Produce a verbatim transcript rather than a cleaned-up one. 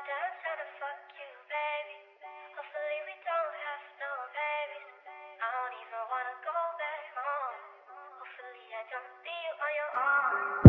done trying to fuck you, baby. Hopefully we don't have no babies. I don't even wanna go back home. Hopefully I don't leave you on your own.